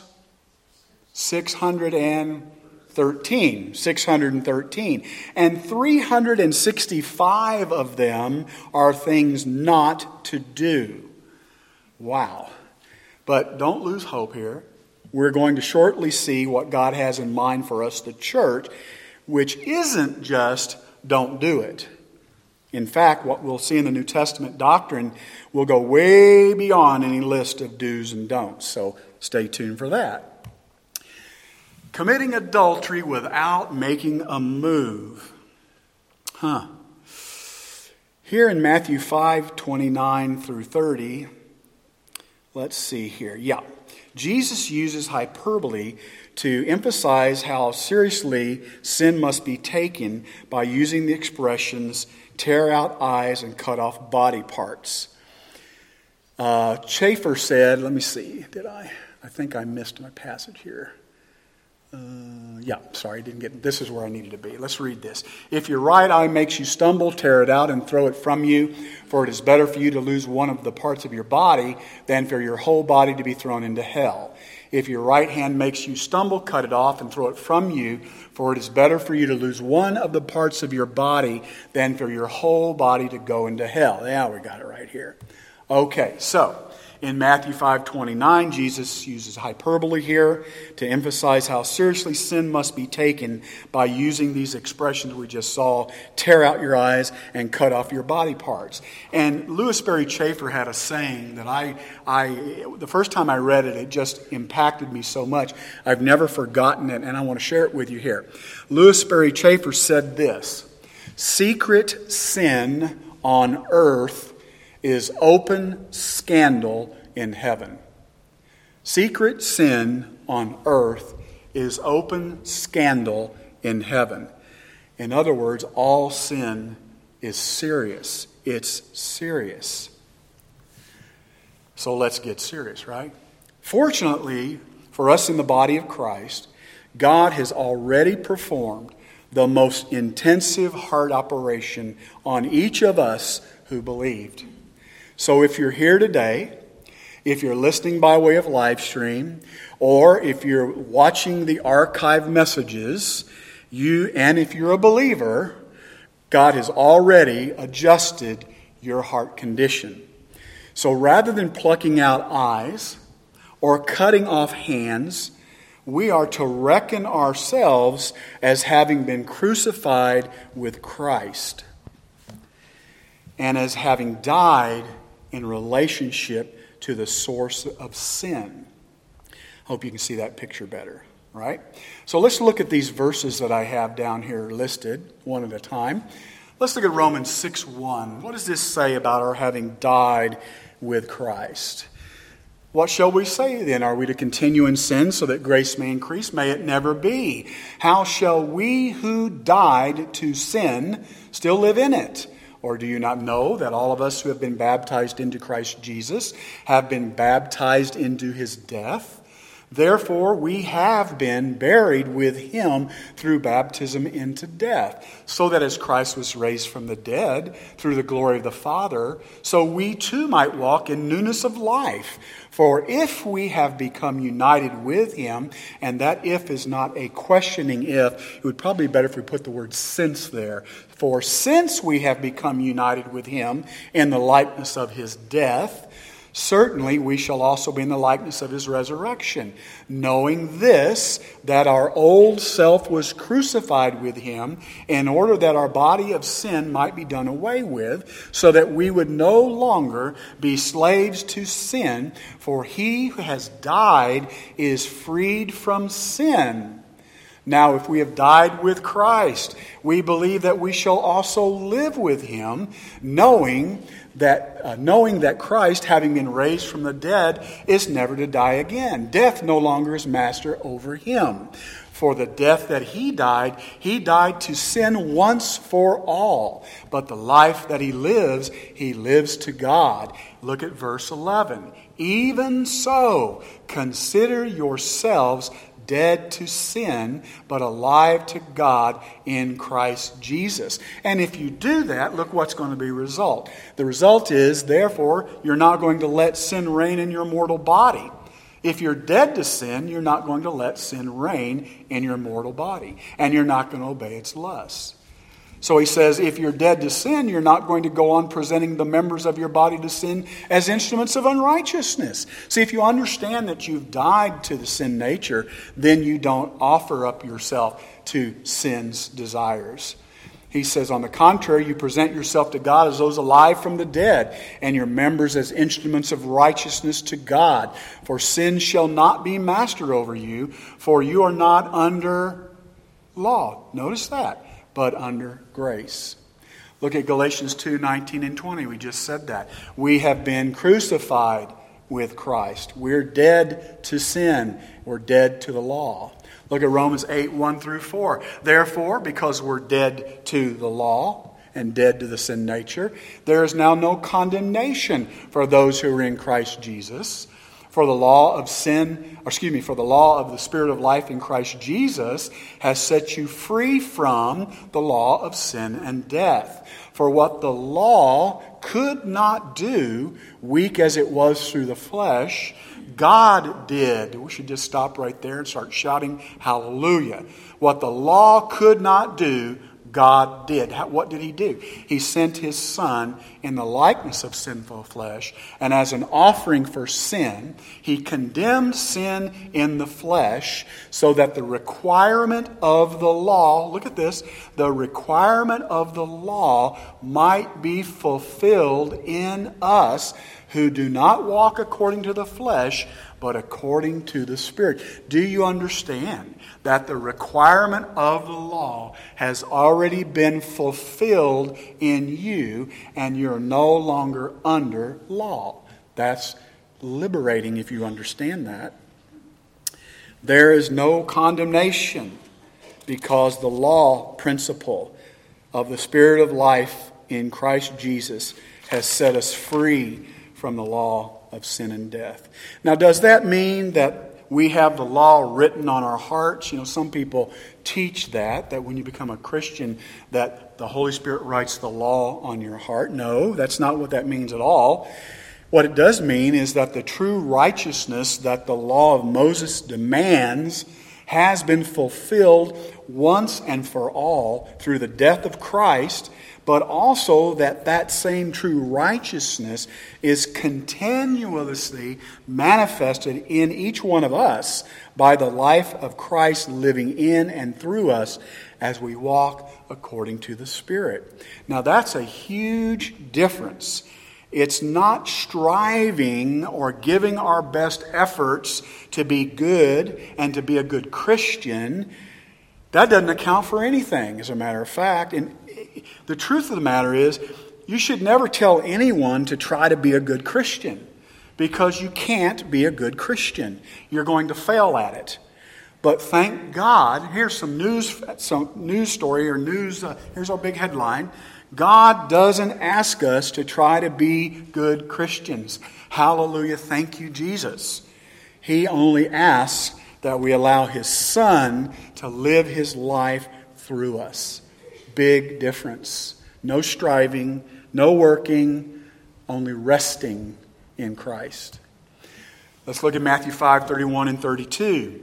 613. And 365 of them are things not to do. Wow. But don't lose hope here. We're going to shortly see what God has in mind for us, the church, which isn't just don't do it. In fact, what we'll see in the New Testament doctrine will go way beyond any list of do's and don'ts. So stay tuned for that. Committing adultery without making a move. Here in Matthew 5:29 through 30, let's see here. Jesus uses hyperbole to emphasize how seriously sin must be taken by using the expressions tear out eyes and cut off body parts. Schaeffer said, let me see, I think I missed my passage here. This is where I needed to be. Let's read this. If your right eye makes you stumble, tear it out and throw it from you, for it is better for you to lose one of the parts of your body than for your whole body to be thrown into hell. If your right hand makes you stumble, cut it off and throw it from you, for it is better for you to lose one of the parts of your body than for your whole body to go into hell. Yeah, we got it right here. Okay, so In Matthew 5:29, Jesus uses hyperbole here to emphasize how seriously sin must be taken by using these expressions we just saw: tear out your eyes and cut off your body parts. And Louis Sperry Chafer had a saying that the first time I read it, it just impacted me so much. I've never forgotten it, and I want to share it with you here. Louis Sperry Chafer said this: "Secret sin on earth is open scandal in heaven." Secret sin on earth is open scandal in heaven. In other words, all sin is serious. It's serious. So let's get serious, right? Fortunately for us in the body of Christ, God has already performed the most intensive heart operation on each of us who believed. So if you're here today, if you're listening by way of live stream, or if you're watching the archive messages, and if you're a believer, God has already adjusted your heart condition. So rather than plucking out eyes or cutting off hands, we are to reckon ourselves as having been crucified with Christ and as having died in relationship to the source of sin. Hope you can see that picture better, right? So let's look at these verses that I have down here listed one at a time. Let's look at Romans 6:1. What does this say about our having died with Christ? What shall we say then? Are we to continue in sin so that grace may increase? May it never be. How shall we who died to sin still live in it? Or do you not know that all of us who have been baptized into Christ Jesus have been baptized into his death? Therefore, we have been buried with him through baptism into death, so that as Christ was raised from the dead through the glory of the Father, so we too might walk in newness of life. For if we have become united with him, and that if is not a questioning if, it would probably be better if we put the word since there. For since we have become united with him in the likeness of his death, certainly we shall also be in the likeness of his resurrection, knowing this, that our old self was crucified with him in order that our body of sin might be done away with, so that we would no longer be slaves to sin, for he who has died is freed from sin. Now, if we have died with Christ, we believe that we shall also live with him, knowing that Christ, having been raised from the dead, is never to die again. Death no longer is master over him. For the death that he died to sin once for all. But the life that he lives to God. Look at verse 11. Even so, consider yourselves dead to sin, but alive to God in Christ Jesus. And if you do that, look what's going to be the result. The result is, therefore, you're not going to let sin reign in your mortal body. If you're dead to sin, you're not going to let sin reign in your mortal body. And you're not going to obey its lusts. So he says, if you're dead to sin, you're not going to go on presenting the members of your body to sin as instruments of unrighteousness. See, if you understand that you've died to the sin nature, then you don't offer up yourself to sin's desires. He says, on the contrary, you present yourself to God as those alive from the dead, and your members as instruments of righteousness to God. For sin shall not be master over you, for you are not under law. Notice that. But under grace. Look at Galatians 2:19 and 20. We just said that. We have been crucified with Christ. We're dead to sin. We're dead to the law. Look at Romans 8:1 through 4. Therefore, because we're dead to the law and dead to the sin nature, there is now no condemnation for those who are in Christ Jesus. For the law of the Spirit of life in Christ Jesus has set you free from the law of sin and death. For what the law could not do, weak as it was through the flesh, God did. We should just stop right there and start shouting hallelujah. What the law could not do, God did. What did He do? He sent His Son in the likeness of sinful flesh, and as an offering for sin, He condemned sin in the flesh so that the requirement of the law, look at this, the requirement of the law might be fulfilled in us who do not walk according to the flesh, but according to the Spirit. Do you understand that the requirement of the law has already been fulfilled in you, and you're no longer under law? That's liberating if you understand that. There is no condemnation because the law principle of the Spirit of life in Christ Jesus has set us free from the law of sin and death. Now, does that mean that we have the law written on our hearts? You know, some people teach that when you become a Christian, that the Holy Spirit writes the law on your heart. No, that's not what that means at all. What it does mean is that the true righteousness that the law of Moses demands has been fulfilled once and for all through the death of Christ, but also that same true righteousness is continuously manifested in each one of us by the life of Christ living in and through us as we walk according to the Spirit. Now that's a huge difference. It's not striving or giving our best efforts to be good and to be a good Christian. That doesn't account for anything, as a matter of fact. And the truth of the matter is, you should never tell anyone to try to be a good Christian, because you can't be a good Christian. You're going to fail at it. But thank God, here's some news story or news. Here's our big headline. God doesn't ask us to try to be good Christians. Hallelujah, thank you, Jesus. He only asks that we allow His Son to live His life through us. Big difference. No striving, no working, only resting in Christ. Let's look at Matthew 5:31 and 32.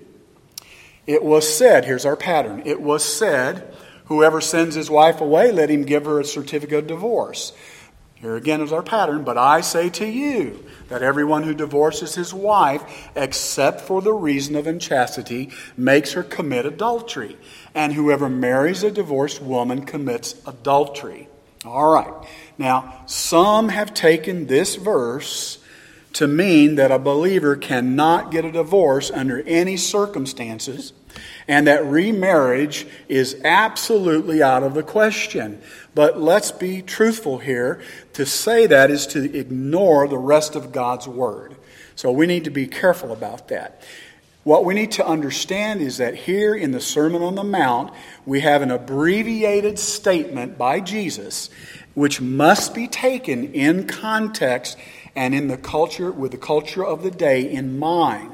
It was said, here's our pattern. It was said, whoever sends his wife away, let him give her a certificate of divorce. Here again is our pattern. But I say to you that everyone who divorces his wife, except for the reason of inchastity, makes her commit adultery. And whoever marries a divorced woman commits adultery. All right. Now, some have taken this verse to mean that a believer cannot get a divorce under any circumstances, and that remarriage is absolutely out of the question. But let's be truthful here. To say that is to ignore the rest of God's Word. So we need to be careful about that. What we need to understand is that here in the Sermon on the Mount, we have an abbreviated statement by Jesus, which must be taken in context and in the culture, with the culture of the day in mind.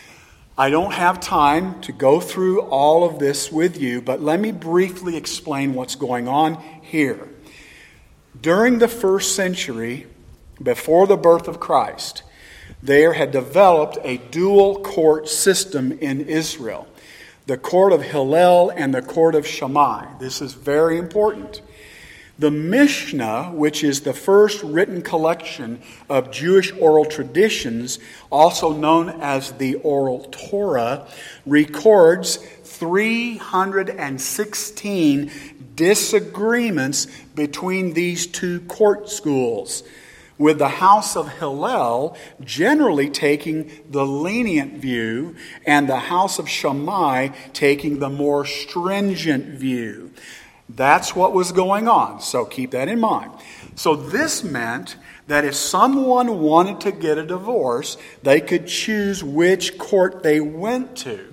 I don't have time to go through all of this with you, but let me briefly explain what's going on here. During the first century, before the birth of Christ, there had developed a dual court system in Israel. The court of Hillel and the court of Shammai. This is very important. The Mishnah, which is the first written collection of Jewish oral traditions, also known as the Oral Torah, records 316 disagreements between these two court schools, with the house of Hillel generally taking the lenient view and the house of Shammai taking the more stringent view. That's what was going on, so keep that in mind. So this meant that if someone wanted to get a divorce, they could choose which court they went to.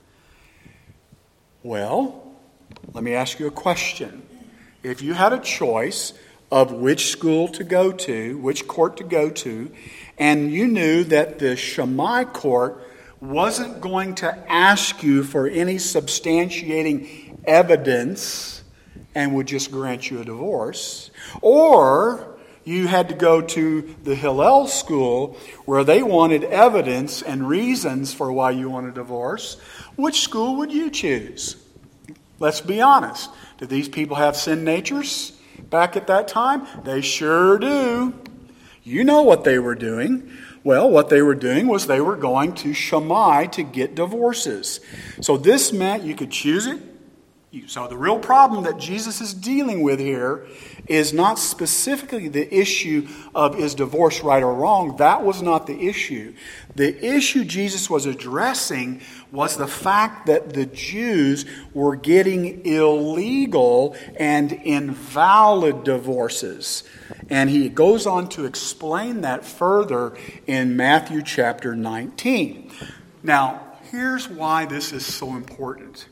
Well, let me ask you a question. If you had a choice of which school to go to, which court to go to, and you knew that the Shammai court wasn't going to ask you for any substantiating evidence and would just grant you a divorce, or you had to go to the Hillel school where they wanted evidence and reasons for why you want a divorce, which school would you choose? Let's be honest. Did these people have sin natures back at that time? They sure do. You know what they were doing. Well, what they were doing was they were going to Shammai to get divorces. So this meant you could choose it. So the real problem that Jesus is dealing with here is not specifically the issue of is divorce right or wrong. That was not the issue. The issue Jesus was addressing was the fact that the Jews were getting illegal and invalid divorces. And he goes on to explain that further in Matthew chapter 19. Now, here's why this is so important.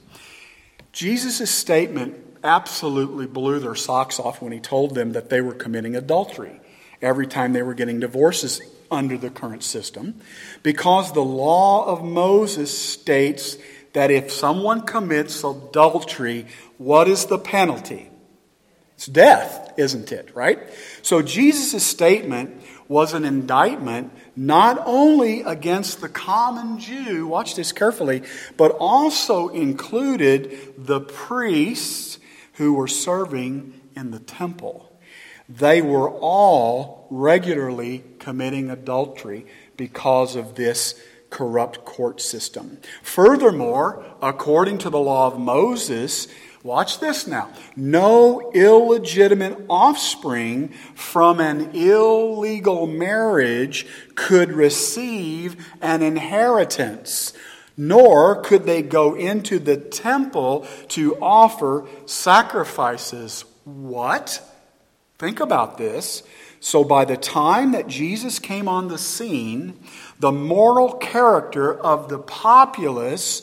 Jesus' statement absolutely blew their socks off when he told them that they were committing adultery every time they were getting divorces under the current system, because the law of Moses states that if someone commits adultery, what is the penalty? It's death, isn't it, right? So Jesus' statement was an indictment not only against the common Jew, watch this carefully, but also included the priests who were serving in the temple. They were all regularly committing adultery because of this corrupt court system. Furthermore, according to the law of Moses, watch this now. No illegitimate offspring from an illegal marriage could receive an inheritance, nor could they go into the temple to offer sacrifices. What? Think about this. So by the time that Jesus came on the scene, the moral character of the populace,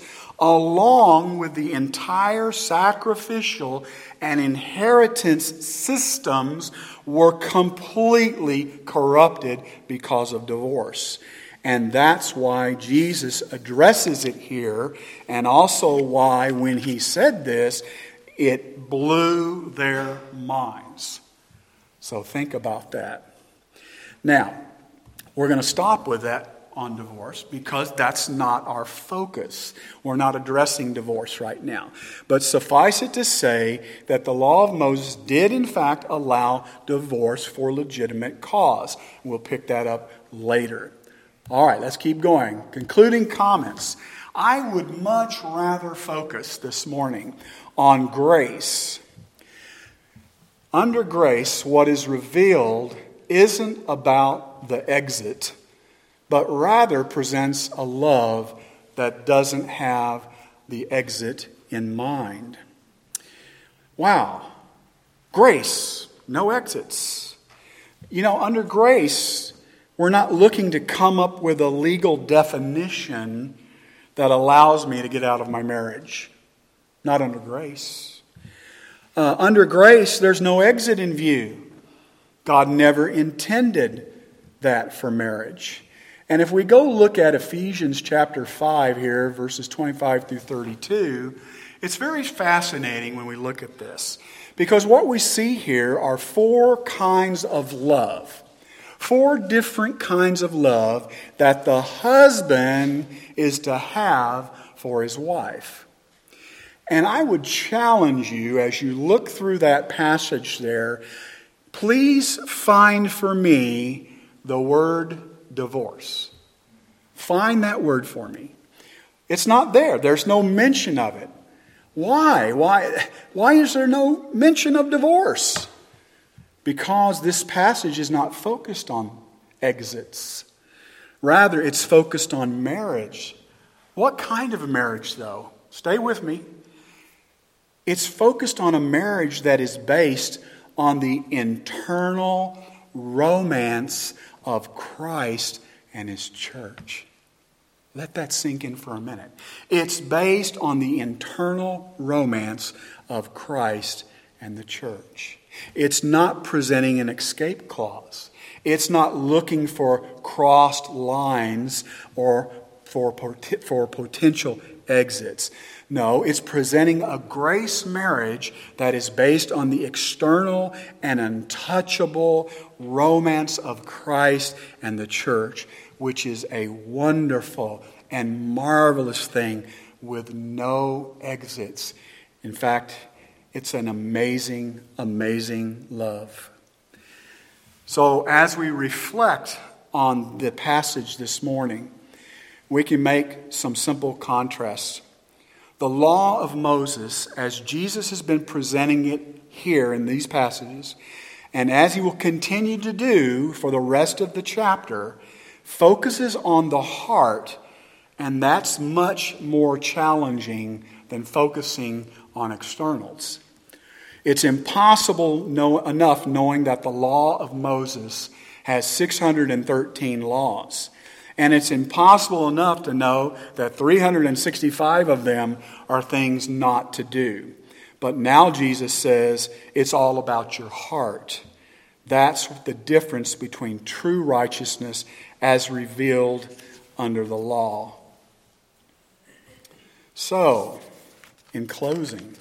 along with the entire sacrificial and inheritance systems, were completely corrupted because of divorce. And that's why Jesus addresses it here, and also why when he said this, it blew their minds. So think about that. Now, we're going to stop with that on divorce because that's not our focus. We're not addressing divorce right now. But suffice it to say that the law of Moses did in fact allow divorce for legitimate cause. We'll pick that up later. All right, let's keep going. Concluding comments. I would much rather focus this morning on grace. Under grace, what is revealed isn't about the exit, but rather presents a love that doesn't have the exit in mind. Wow. Grace, no exits. You know, under grace, we're not looking to come up with a legal definition that allows me to get out of my marriage. Not under grace. Under grace, there's no exit in view. God never intended that for marriage. And if we go look at Ephesians chapter 5 here, verses 25 through 32, it's very fascinating when we look at this. Because what we see here are four kinds of love. Four different kinds of love that the husband is to have for his wife. And I would challenge you as you look through that passage there, please find for me the word divorce. Find that word for me. It's not there. There's no mention of it. Why? Why is there no mention of divorce? Because this passage is not focused on exits. Rather, it's focused on marriage. What kind of a marriage, though? Stay with me. It's focused on a marriage that is based on the internal romance of Christ and His church. Let that sink in for a minute. It's based on the internal romance of Christ and the church. It's not presenting an escape clause. It's not looking for crossed lines or for potential exits. No, it's presenting a grace marriage that is based on the external and untouchable romance of Christ and the church, which is a wonderful and marvelous thing with no exits. In fact, It's an amazing, amazing love. So as we reflect on the passage this morning, we can make some simple contrasts. The law of Moses, as Jesus has been presenting it here in these passages, and as he will continue to do for the rest of the chapter, focuses on the heart, and that's much more challenging than focusing on externals. It's impossible enough knowing that the law of Moses has 613 laws. And it's impossible enough to know that 365 of them are things not to do. But now Jesus says it's all about your heart. That's the difference between true righteousness as revealed under the law. So, in closing,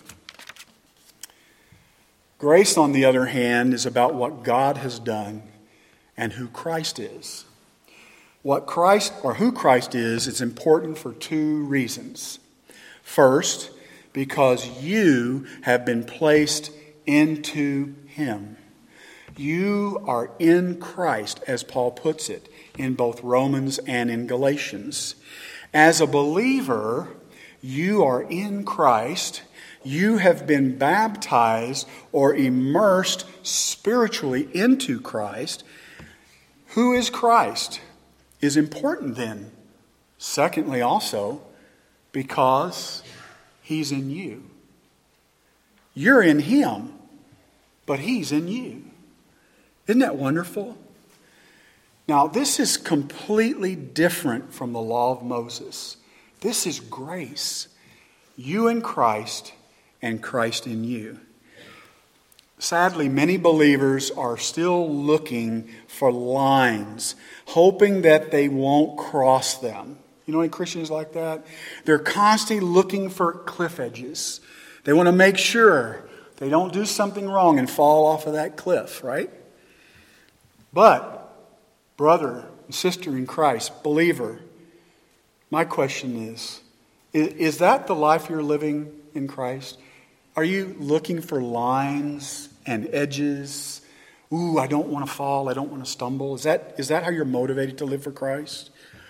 grace, on the other hand, is about what God has done and who Christ is. Who Christ is important for two reasons. First, because you have been placed into Him. You are in Christ, as Paul puts it, in both Romans and in Galatians. As a believer, you are in Christ. You have been baptized or immersed spiritually into Christ. Who is Christ? Is important then. Secondly, also, because He's in you. You're in Him, but He's in you. Isn't that wonderful? Now, this is completely different from the law of Moses. This is grace. You in Christ and Christ in you. Sadly, many believers are still looking for lines, hoping that they won't cross them. You know any Christians like that? They're constantly looking for cliff edges. They want to make sure they don't do something wrong and fall off of that cliff, right? But, brother and sister in Christ, believer, my question is that the life you're living in Christ? Are you looking for lines and edges? Ooh, I don't want to fall. I don't want to stumble. Is that how you're motivated to live for Christ?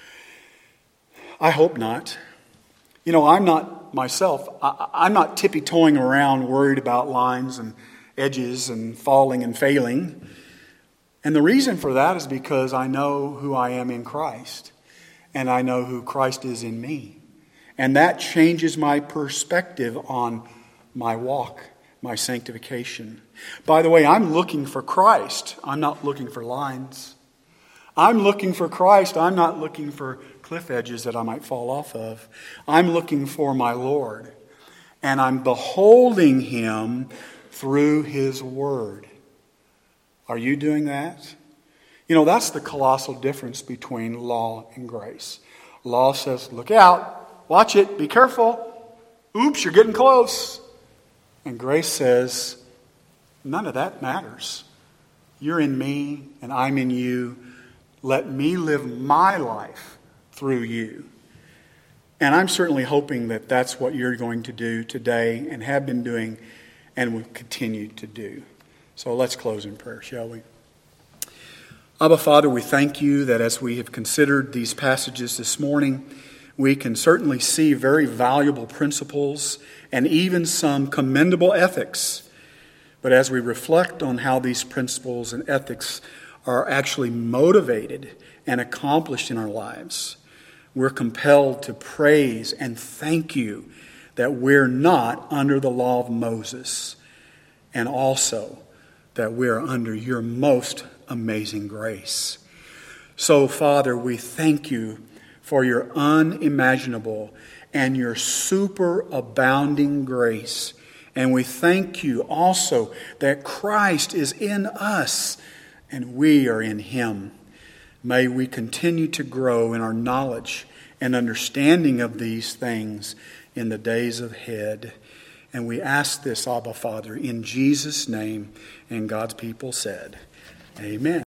I hope not. You know, I'm not myself. I'm not tippy-toeing around worried about lines and edges and falling and failing. And the reason for that is because I know who I am in Christ. And I know who Christ is in me. And that changes my perspective on my walk, my sanctification. By the way, I'm looking for Christ. I'm not looking for lines. I'm looking for Christ. I'm not looking for cliff edges that I might fall off of. I'm looking for my Lord. And I'm beholding Him through His Word. Are you doing that? You know, that's the colossal difference between law and grace. Law says, look out, watch it, be careful. Oops, you're getting close. And grace says, none of that matters. You're in me and I'm in you. Let me live my life through you. And I'm certainly hoping that that's what you're going to do today and have been doing and will continue to do. So let's close in prayer, shall we? Abba, Father, we thank you that as we have considered these passages this morning, we can certainly see very valuable principles and even some commendable ethics. But as we reflect on how these principles and ethics are actually motivated and accomplished in our lives, we're compelled to praise and thank you that we're not under the law of Moses, and also that we're under your most amazing grace. So, Father, we thank you for your unimaginable and your superabounding grace. And we thank you also that Christ is in us and we are in Him. May we continue to grow in our knowledge and understanding of these things in the days ahead. And we ask this, Abba, Father, in Jesus' name. And God's people said, Amen.